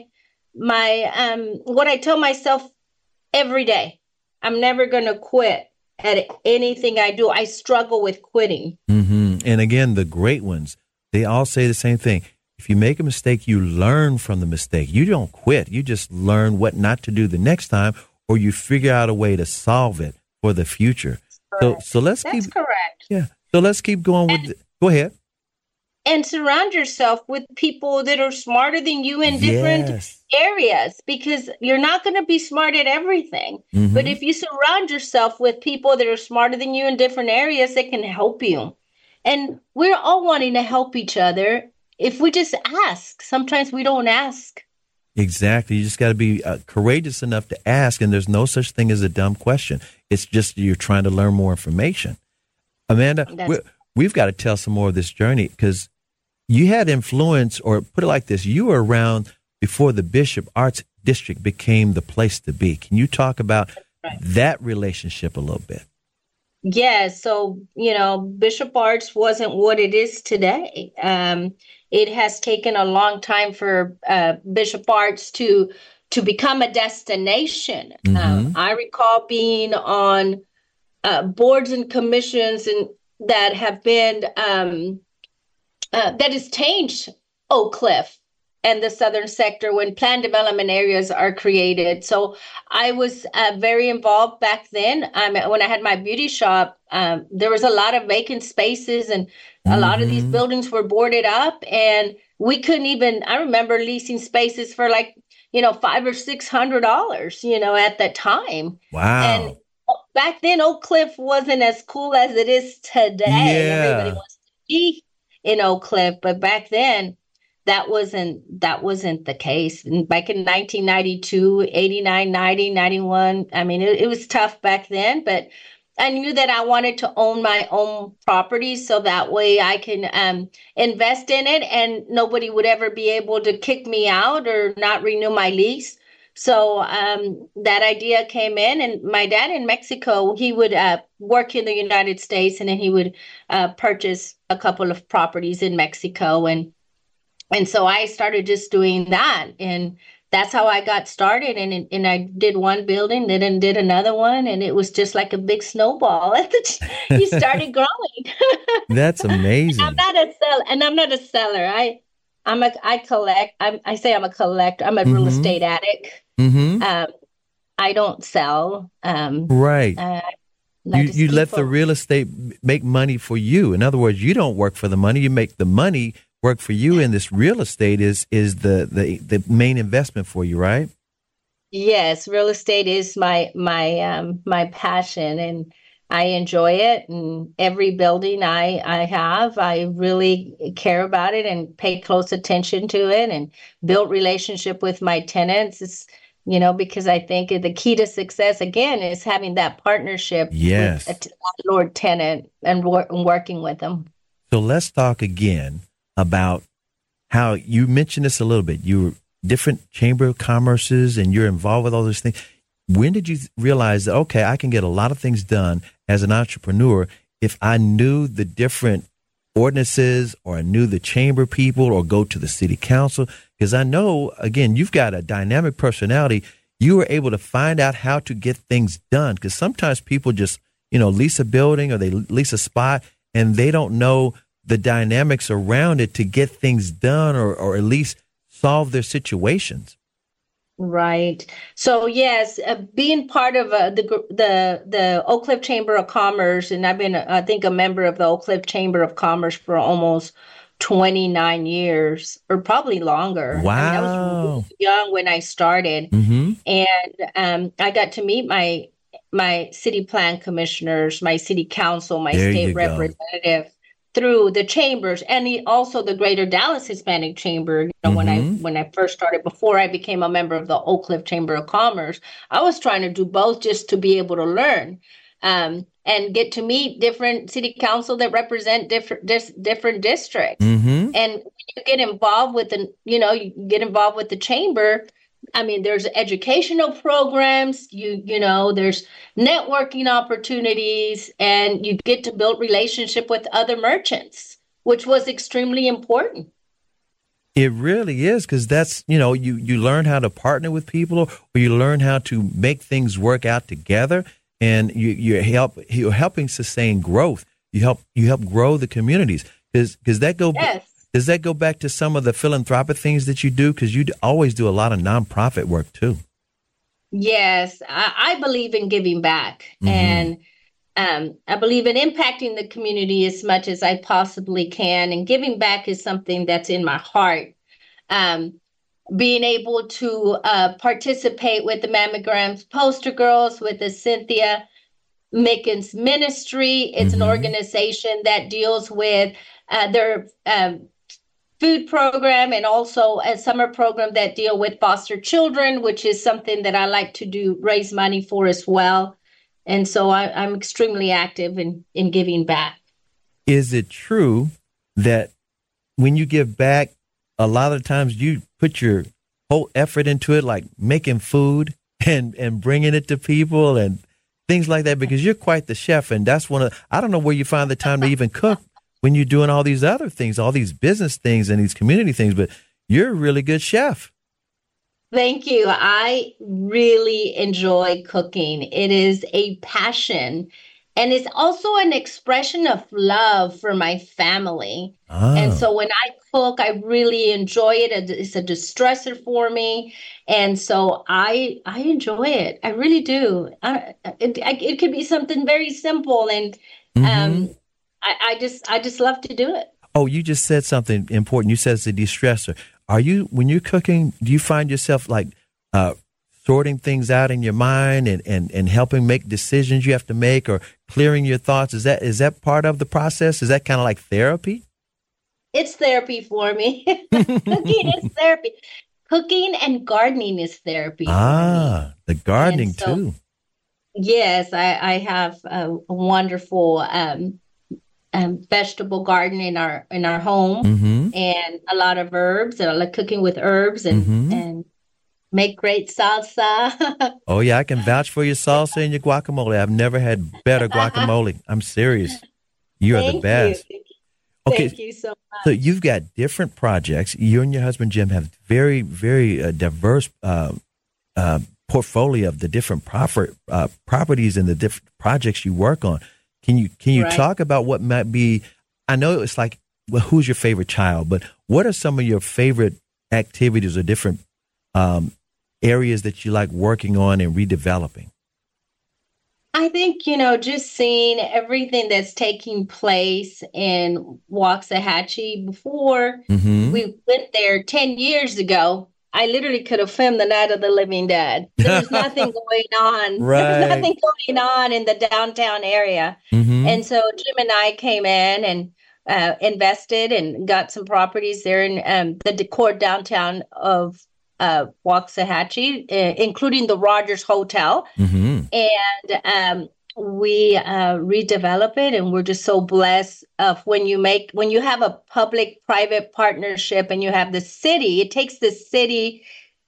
what I tell myself every day. I'm never going to quit at anything I do. I struggle with quitting. Mm-hmm. And again, the great ones, they all say the same thing. If you make a mistake, you learn from the mistake. You don't quit. You just learn what not to do the next time, or you figure out a way to solve it for the future. So let's That's correct. Yeah. So let's keep going with go ahead. And surround yourself with people that are smarter than you in different areas, because you're not going to be smart at everything. Mm-hmm. But if you surround yourself with people that are smarter than you in different areas, they can help you. And we're all wanting to help each other if we just ask. Sometimes we don't ask. Exactly. You just got to be courageous enough to ask, and there's no such thing as a dumb question. It's just you're trying to learn more information. Amanda, we've got to tell some more of this journey, because you had influence, or put it like this, you were around before the Bishop Arts District became the place to be. Can you talk about that relationship a little bit? Yeah, so, Bishop Arts wasn't what it is today. It has taken a long time for Bishop Arts to become a destination. Mm-hmm. I recall being on boards and commissions and that have been that has changed Oak Cliff and the southern sector when planned development areas are created. So I was very involved back then. When I had my beauty shop, there was a lot of vacant spaces, and a lot of these buildings were boarded up, and we couldn't even, I remember leasing spaces for like, $500 or $600, at that time. Wow. And back then, Oak Cliff wasn't as cool as it is today. Yeah. Everybody wants to be in Oak Cliff, but back then, that wasn't the case. And back in 1992, 89, 90, 91, I mean, it was tough back then, but I knew that I wanted to own my own property so that way I can invest in it and nobody would ever be able to kick me out or not renew my lease. So that idea came in, and my dad in Mexico, he would work in the United States, and then he would purchase a couple of properties in Mexico. And so I started just doing that, and that's how I got started. And I did one building, then did another one, and it was just like a big snowball. You started growing. That's amazing. I'm not a seller. I collect. I say I'm a collector. I'm a real estate addict. Mm-hmm. I don't sell. Right. You let the real estate make money for you. In other words, you don't work for the money. You make the money work for you, and this real estate is the main investment for you, right? Yes, real estate is my passion, and I enjoy it. And every building I have, I really care about it and pay close attention to it, and build relationship with my tenants. It's, because I think the key to success, again, is having that partnership with a landlord tenant and working with them. So let's talk again about how you mentioned this a little bit. You were different Chamber of Commerces and you're involved with all those things. When did you realize that, okay, I can get a lot of things done as an entrepreneur if I knew the different ordinances, or I knew the chamber people, or go to the city council? Because I know, again, you've got a dynamic personality. You were able to find out how to get things done, because sometimes people just, lease a building or they lease a spot and they don't know the dynamics around it to get things done or at least solve their situations. Right. So yes, being part of the Oak Cliff Chamber of Commerce, and I've been, I think, a member of the Oak Cliff Chamber of Commerce for almost 29 years, or probably longer. I mean, I was Wow. really young when I started, Mm-hmm. and I got to meet my city plan commissioners, my city council, my There state you go. representative through the chambers, and also the Greater Dallas Hispanic Chamber. You know, Mm-hmm. when I first started, before I became a member of the Oak Cliff Chamber of Commerce, I was trying to do both just to be able to learn. And get to meet different city council that represent different districts. Mm-hmm. And when you get involved with you get involved with the chamber. I mean, there's educational programs, there's networking opportunities, and you get to build relationship with other merchants, which was extremely important. It really is, because that's, you learn how to partner with people, or you learn how to make things work out together, and you're helping sustain growth. You help grow the communities. Does that go Yes. does that go back to some of the philanthropic things that you do? Because you always do a lot of nonprofit work too. Yes, I believe in giving back, Mm-hmm. and I believe in impacting the community as much as I possibly can, and giving back is something that's in my heart. Um, Being able to participate with the Mammograms Poster Girls, with the Cynthia Mickens Ministry. It's an Mm-hmm. organization that deals with their food program, and also a summer program that deal with foster children, which is something that I like to raise money for as well. And so I'm extremely active in giving back. Is it true that when you give back, a lot of times you put your whole effort into it, like making food and bringing it to people and things like that? Because you're quite the chef, and that's I don't know where you find the time to even cook when you're doing all these other things, all these business things and these community things, but you're a really good chef. Thank you. I really enjoy cooking. It is a passion, and it's also an expression of love for my family. And Oh, so when I cook, I really enjoy it. It's a distressor for me. And so I enjoy it. I really do. It could be something very simple, and mm-hmm. um, I just love to do it. Oh, you just said something important. You said it's a de-stressor. When you're cooking, do you find yourself like sorting things out in your mind and helping make decisions you have to make, or clearing your thoughts? Is that part of the process? Is that kind of like therapy? It's therapy for me. Cooking is therapy. Cooking and gardening is therapy for me. The And gardening so, too. yes, I have a wonderful vegetable garden in our home, Mm-hmm. and a lot of herbs. And I like cooking with herbs, Mm-hmm. and make great salsa. Oh yeah, I can vouch for your salsa and your guacamole. I've never had better guacamole. I'm serious. You are the Thank you. best. Okay, Thank you so so much. you've got different projects. You and your husband Jim have very, very diverse portfolio of the different properties and the different projects you work on. Can you Right. talk about what might be? I know it's like, well, who's your favorite child, but what are some of your favorite activities or different areas that you like working on and redeveloping? I think, just seeing everything that's taking place in Waxahachie. Before Mm-hmm. we went there 10 years ago, I literally could have filmed the Night of the Living Dead. There was nothing going on. There was Right. nothing going on in the downtown area. Mm-hmm. And so Jim and I came in and invested and got some properties there in the decor downtown of Waxahachie, including the Rogers Hotel. Mm-hmm. And we redevelop it, and we're just so blessed of when you have a public private partnership, and you have the city. It takes the city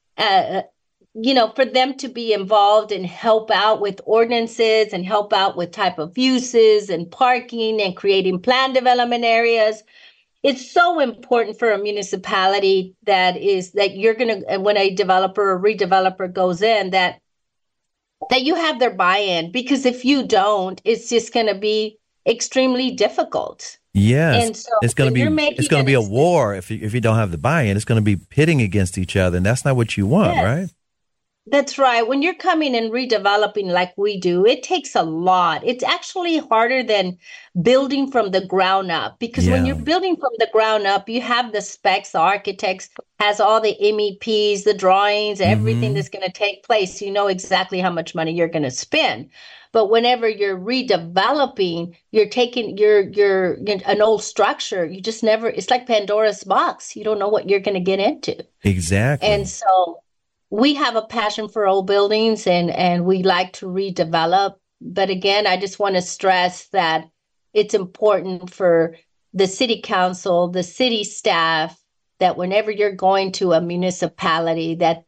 for them to be involved and help out with ordinances, and help out with type of uses and parking and creating plan development areas. It's so important for a municipality that you're going to, when a developer or redeveloper goes in, that you have their buy-in, because if you don't, it's just going to be extremely difficult. Yes, And so it's going when you're to making be a war if you don't have the buy-in. It's going to be pitting against each other, and that's not what you want, Yes. right? That's right. When you're coming and redeveloping like we do, it takes a lot. It's actually harder than building from the ground up because when you're Yeah. building from the ground up, you have the specs, the architects has all the MEPs, the drawings, everything Mm-hmm. that's going to take place. You know exactly how much money you're going to spend. But whenever you're redeveloping, you're taking you're an old structure. You just never, it's like Pandora's box. You don't know what you're going to get into. And Exactly. so we have a passion for old buildings and we like to redevelop. But again, I just want to stress that it's important for the city council, the city staff, that whenever you're going to a municipality, that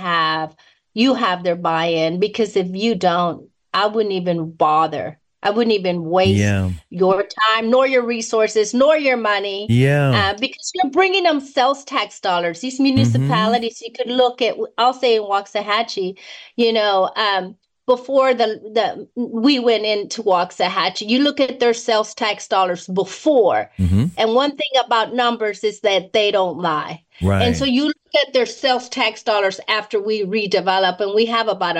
you have their buy-in, because if you don't, I wouldn't even bother. I wouldn't even waste Yeah. your time, nor your resources, nor your money, Yeah. because you're bringing them sales tax dollars. These Mm-hmm. municipalities, you could look at, I'll say in Waxahachie, you know, before the we went into Waxahachie, you look at their sales tax dollars before. Mm-hmm. And one thing about numbers is that they don't lie. And so Right. you look at their sales tax dollars after we redevelop, and we have about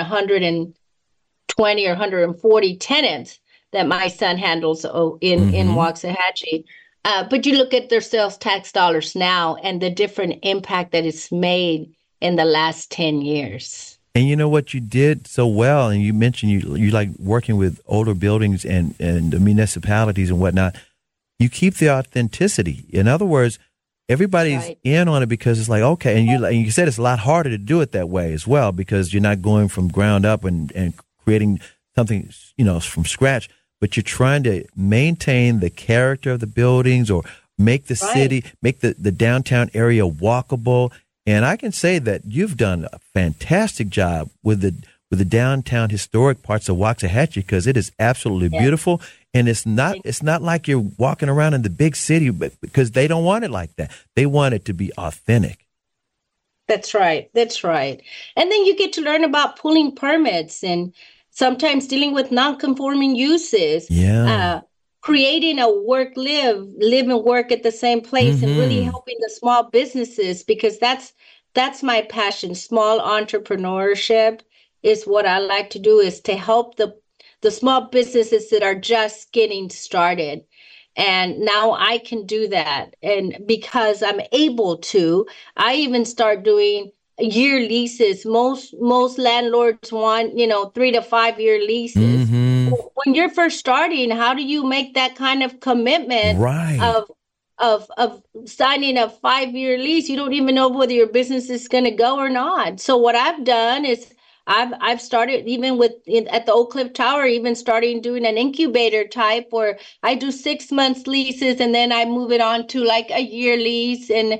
120 or 140 tenants that my son handles in Mm-hmm. Waxahachie. But you look at their sales tax dollars now and the different impact that it's made in the last 10 years. And you know what you did so well, and you mentioned you like working with older buildings and the municipalities and whatnot. You keep the authenticity. In other words, That's everybody's right. in on it because it's like, okay, and you said it's a lot harder to do it that way as well because you're not going from ground up and creating something, from scratch, but you're trying to maintain the character of the buildings or make the Right. city, make the downtown area walkable. And I can say that you've done a fantastic job with the downtown historic parts of Waxahachie because it is absolutely Yeah. beautiful. And it's not like you're walking around in the big city, but because they don't want it like that. They want it to be authentic. That's right. That's right. And then you get to learn about pulling permits and sometimes dealing with non-conforming uses, Yeah. uh, creating a live and work at the same place, and really Mm-hmm. helping the small businesses, because that's my passion. Small entrepreneurship is what I like to do, is to help the small businesses that are just getting started. And now I can do that. And because I'm able to, I even start doing year leases. Most landlords want, 3 to 5 year leases. Mm-hmm. When you're first starting, how do you make that kind of commitment Right. of of signing a 5 year lease? You don't even know whether your business is going to go or not. So what I've done is I've started even at the Oak Cliff Tower, even starting doing an incubator type where I do 6 months leases and then I move it on to like a year lease. And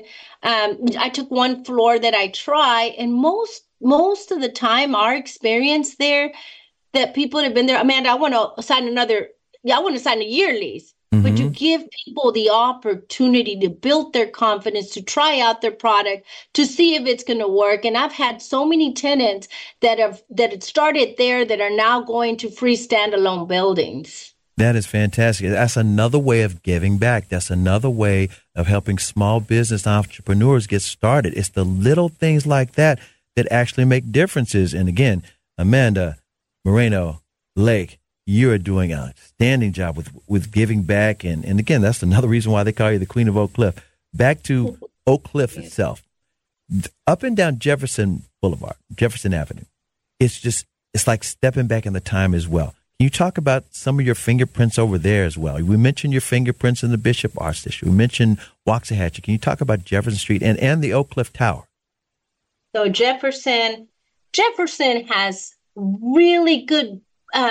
I took one floor that I try, and most of the time, our experience there, that people that have been there, Amanda, I want to sign a year lease. But you Mm-hmm. give people the opportunity to build their confidence, to try out their product, to see if it's going to work. And I've had so many tenants that had started there that are now going to free standalone buildings. That is fantastic. That's another way of giving back. That's another way of helping small business entrepreneurs get started. It's the little things like that that actually make differences. And again, Amanda Moreno Lake, you are doing an outstanding job with giving back. And again, that's another reason why they call you the Queen of Oak Cliff. Back to Oak Cliff itself. Up and down Jefferson Boulevard, Jefferson Avenue, it's like stepping back in the time as well. Can you talk about some of your fingerprints over there as well? We mentioned your fingerprints in the Bishop Arts District. We mentioned Waxahachie. Can you talk about Jefferson Street and the Oak Cliff Tower? So Jefferson has really good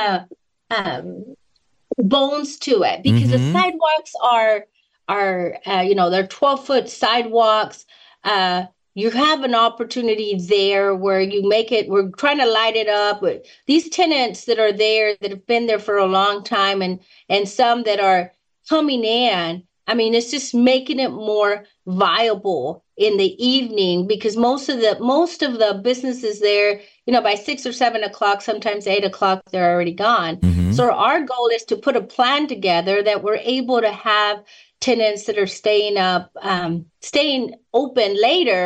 bones to it, because the Mm-hmm. sidewalks are they're 12-foot sidewalks. You have an opportunity there where we're trying to light it up with these tenants that are there that have been there for a long time, and some that are coming in. I mean, it's just making it more viable in the evening, because most of the businesses there, by 6 or 7 o'clock, sometimes 8 o'clock, they're already gone. Mm-hmm. So our goal is to put a plan together that we're able to have tenants that are staying open later,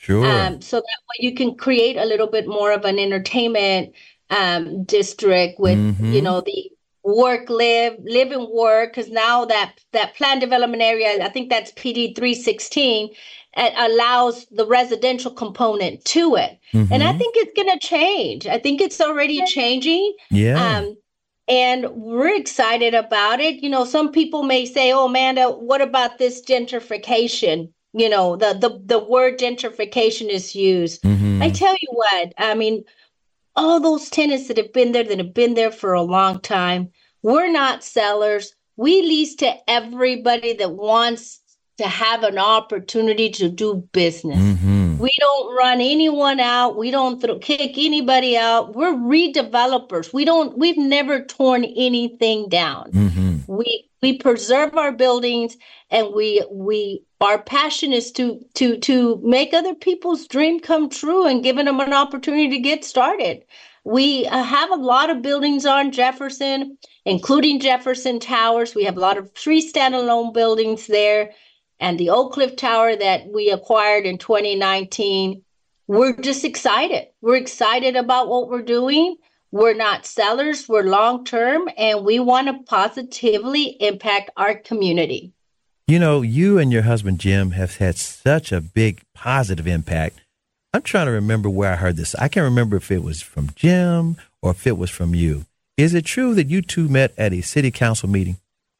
Sure. So that way you can create a little bit more of an entertainment district with, the live and work. Because now that planned development area, I think that's PD 316, it allows the residential component to it. And I think it's going to change. I think it's already changing. Yeah. And we're excited about it. Some people may say, "Oh, Amanda, what about this gentrification?" The word gentrification is used. I tell you what, I mean, all those tenants that have been there for a long time. We're not sellers. We lease to everybody that wants to have an opportunity to do business. We don't run anyone out. We don't kick anybody out. We're redevelopers. We've never torn anything down. We preserve our buildings, and our passion is to make other people's dream come true and giving them an opportunity to get started. We have a lot of buildings on Jefferson, including Jefferson Towers. We have a lot of 3 standalone buildings there, and the Oak Cliff Tower that we acquired in 2019. We're just excited. We're excited about what we're doing. We're not sellers. We're long-term, and we want to positively impact our community. You and your husband, Jim, have had such a big positive impact. I'm trying to remember where I heard this. I can't remember if it was from Jim or if it was from you. Is it true that you two met at a city council meeting?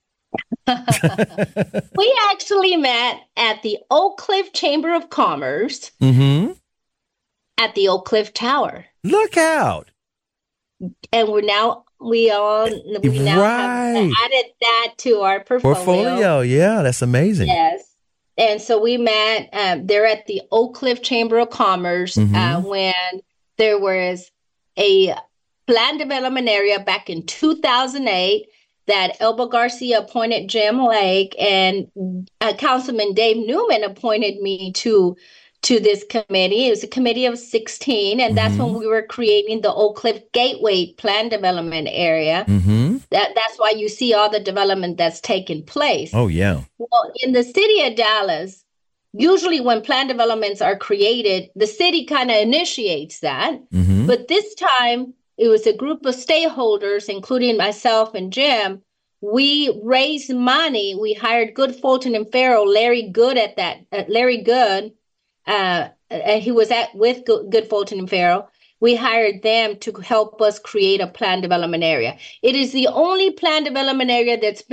We actually met at the Oak Cliff Chamber of Commerce at the Oak Cliff Tower. Look out. And we now have added that to our portfolio. Yeah, that's amazing. Yes. And so we met there at the Oak Cliff Chamber of Commerce when there was a planned development area back in 2008 that Elba Garcia appointed Jim Lake, and Councilman Dave Newman appointed me to this committee. It was a committee of 16, and that's when we were creating the Oak Cliff Gateway planned development area. That's why you see all the development that's taken place. Oh, yeah. Well, in the city of Dallas, usually when planned developments are created, the city kind of initiates that. But this time, it was a group of stakeholders, including myself and Jim. We raised money. We hired Good Fulton and Farrell, Larry Good Larry Good. And he was with Good Fulton and Farrell. We hired them to help us create a planned development area. It is the only planned development area that's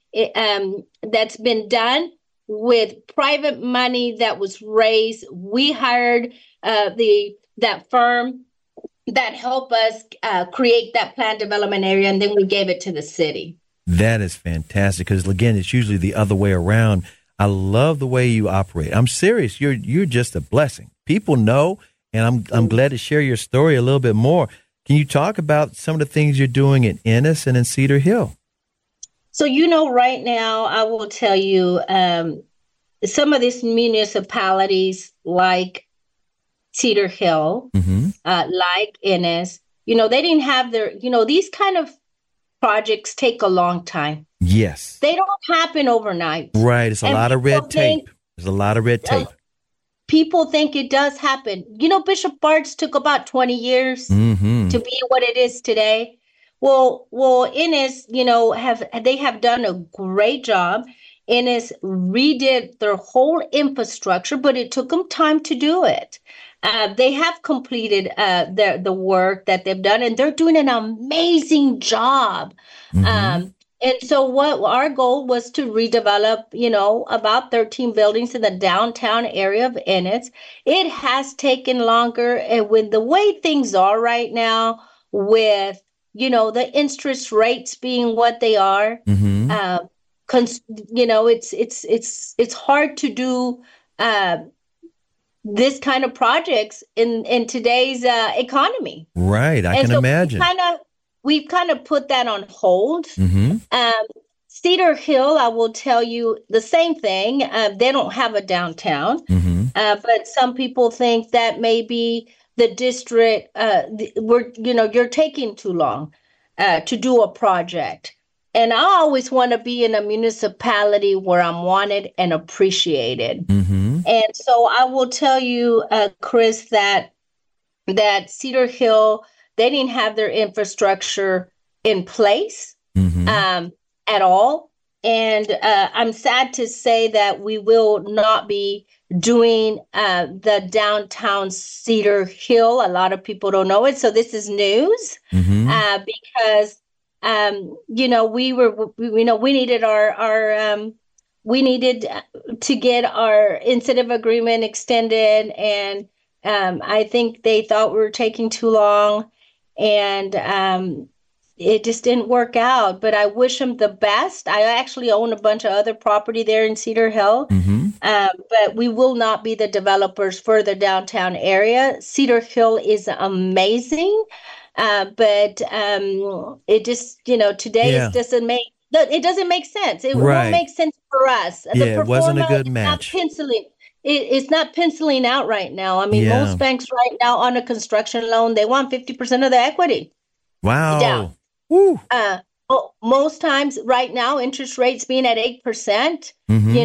been done with private money that was raised. We hired that firm that helped us create that planned development area, and then we gave it to the city. That is fantastic, because again, it's usually the other way around. I love the way you operate. I'm serious. You're just a blessing. People know, and I'm glad to share your story a little bit more. Can you talk about some of the things you're doing in Ennis and in Cedar Hill? So, right now, I will tell you, some of these municipalities like Cedar Hill, like Ennis, they didn't have these kind of projects take a long time. Yes. They don't happen overnight. Right. It's a lot of red tape. There's a lot of red tape. People think it does happen. Bishop Bart's took about 20 years to be what it is today. Well, Ennis, they have done a great job. Ennis redid their whole infrastructure, but it took them time to do it. They have completed the work that they've done, and they're doing an amazing job. And so what our goal was to redevelop, about 13 buildings in the downtown area of Ennis. It has taken longer. And with the way things are right now, with, the interest rates being what they are, it's hard to do this kind of projects in today's economy. Right. I can imagine. We've kind of put that on hold. Cedar Hill, I will tell you the same thing. They don't have a downtown, but some people think that maybe the district, you're taking too long to do a project. And I always want to be in a municipality where I'm wanted and appreciated. And so I will tell you, Chris, that Cedar Hill, they didn't have their infrastructure in place at all. And I'm sad to say that we will not be doing the downtown Cedar Hill. A lot of people don't know it. So this is news because, we needed we needed to get our incentive agreement extended. And I think they thought we were taking too long. And it just didn't work out, but I wish them the best. I actually own a bunch of other property there in Cedar Hill, but we will not be the developers for the downtown area. Cedar Hill is amazing, but it just, today doesn't make sense. It won't make sense for us. Yeah, it wasn't a good match. It's not penciling out right now. I mean, most banks right now on a construction loan, they want 50% of the equity. Wow. Down. Woo. Most times right now, interest rates being at 8%,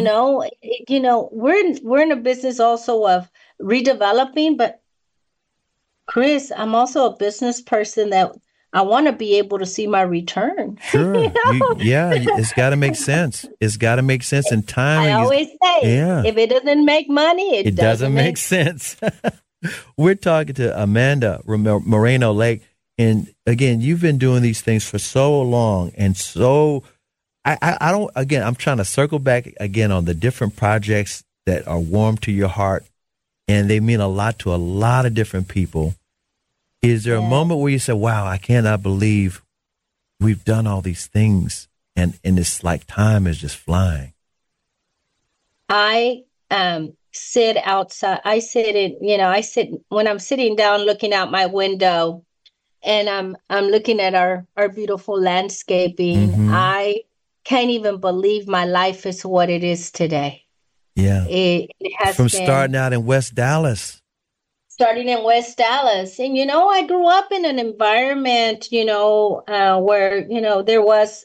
we're in a business also of redeveloping. But Chris, I'm also a business person that I want to be able to see my return. Sure. It's got to make sense. It's got to make sense. And timing. I always say, if it doesn't make money, it doesn't make sense. We're talking to Amanda Moreno Lake. And again, you've been doing these things for so long. And so I'm trying to circle back again on the different projects that are warm to your heart. And they mean a lot to a lot of different people. Is there a moment where you say, wow, I cannot believe we've done all these things and it's like time is just flying? I sit outside. I sit when I'm sitting down looking out my window and I'm looking at our beautiful landscaping. I can't even believe my life is what it is today. Yeah. It has from been, starting out in West Dallas. Starting in West Dallas. And, I grew up in an environment, where, there was,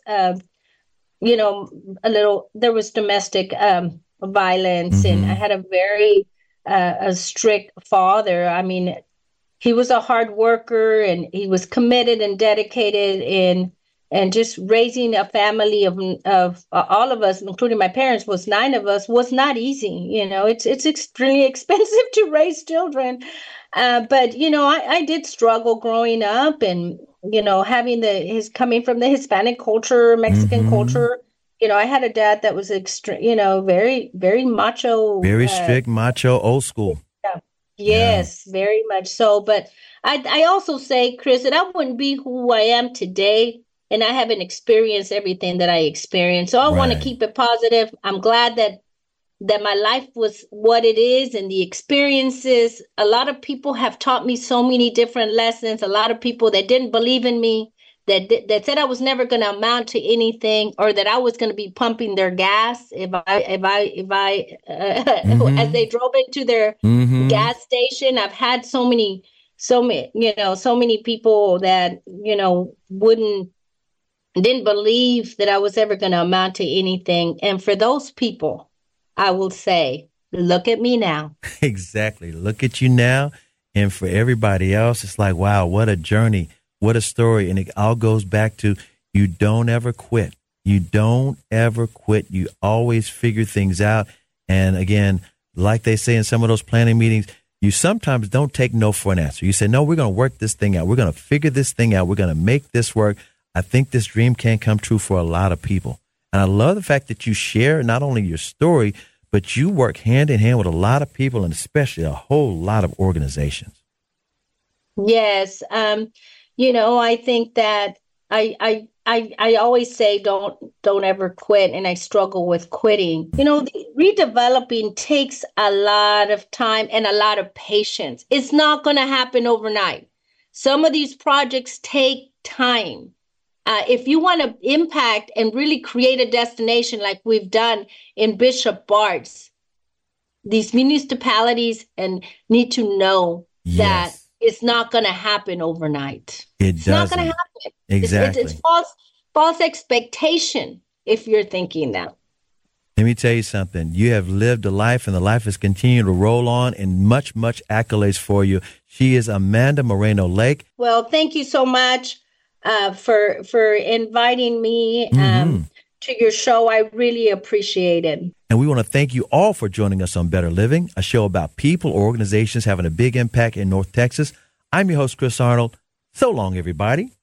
there was domestic violence. And I had a very a strict father. I mean, he was a hard worker and he was committed and dedicated and just raising a family of all of us, including my parents, was 9 of us, was not easy. It's extremely expensive to raise children. But, I did struggle growing up and, having coming from the Hispanic culture, Mexican culture. I had a dad that was very, very macho. Very strict, macho, old school. Yes, very much so. But I also say, Chris, that I wouldn't be who I am today. And I haven't experienced everything that I experienced. So I want to keep it positive. I'm glad that my life was what it is and the experiences. A lot of people have taught me so many different lessons. A lot of people that didn't believe in me, that said I was never going to amount to anything or that I was going to be pumping their gas if I as they drove into their gas station. I've had so many people that, didn't believe that I was ever going to amount to anything. And for those people, I will say, look at me now. Exactly. Look at you now. And for everybody else, it's like, wow, what a journey. What a story. And it all goes back to you don't ever quit. You don't ever quit. You always figure things out. And again, like they say in some of those planning meetings, you sometimes don't take no for an answer. You say, no, we're going to work this thing out. We're going to figure this thing out. We're going to make this work. I think this dream can come true for a lot of people. And I love the fact that you share not only your story, but you work hand in hand with a lot of people and especially a whole lot of organizations. Yes. I think that I always say don't ever quit, and I struggle with quitting. Redeveloping takes a lot of time and a lot of patience. It's not going to happen overnight. Some of these projects take time. If you want to impact and really create a destination like we've done in Bishop Barts, these municipalities need to know that it's not going to happen overnight. It's not going to happen. Exactly. It's false expectation if you're thinking that. Let me tell you something. You have lived a life, and the life has continued to roll on, and much, much accolades for you. She is Amanda Moreno Lake. Well, thank you so much for inviting me to your show. I really appreciate it. And we want to thank you all for joining us on Better Living, a show about people or organizations having a big impact in North Texas. I'm your host, Chris Arnold. So long, everybody.